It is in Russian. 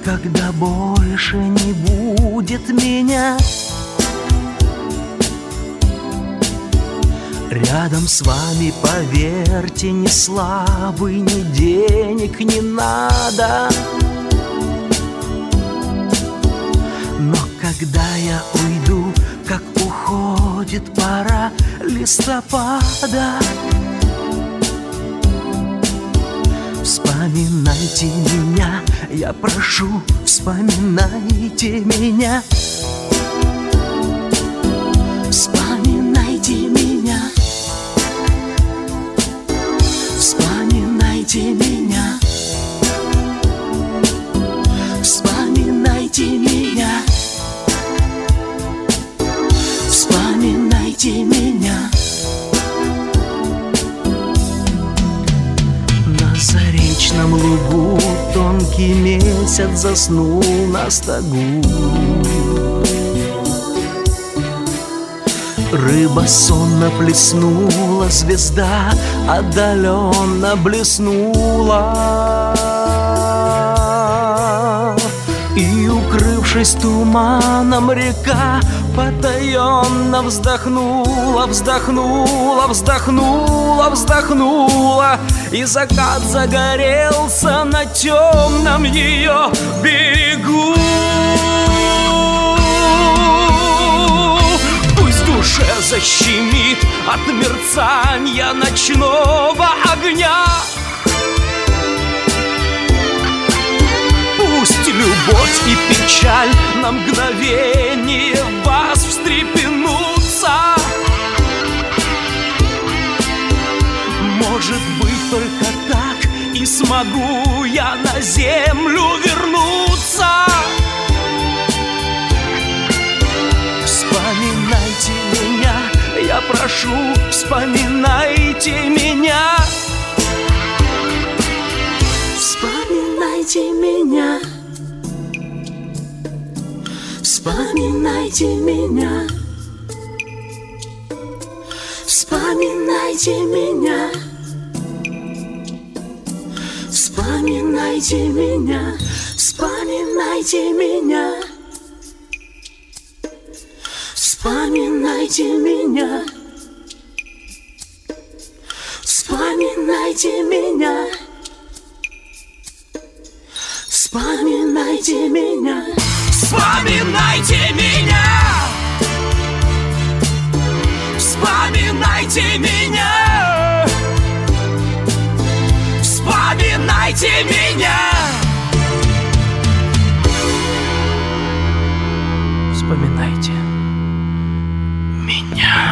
когда больше не будет меня. Рядом с вами, поверьте, ни славы, ни денег не надо. Но когда я уйду, как уходит пора листопада, вспоминайте меня, я прошу, вспоминайте меня. Вспоминайте меня. Вспоминайте меня. Вспоминайте меня. Вспоминайте меня. На заречном лугу тонкий месяц заснул на стогу. Рыба сонно плеснула, звезда отдаленно блеснула. И, укрывшись туманом, река потаенно вздохнула, вздохнула, вздохнула, вздохнула. И закат загорелся на темном ее берегу. Пусть в душе защемит от мерцания ночного огня. Пусть любовь и печаль на мгновение в вас встрепенутся. Может быть, только так и смогу я на землю вернуться. Вспоминайте меня, я прошу, вспоминайте меня. Вспоминайте меня. Вспоминайте меня. Вспоминайте меня. Вспоминайте меня. Вспоминайте меня. Вспоминайте меня. Вспоминайте меня. Вспоминайте меня. Вспоминайте меня. Вспоминайте меня. Вспоминайте меня. Вспоминайте меня.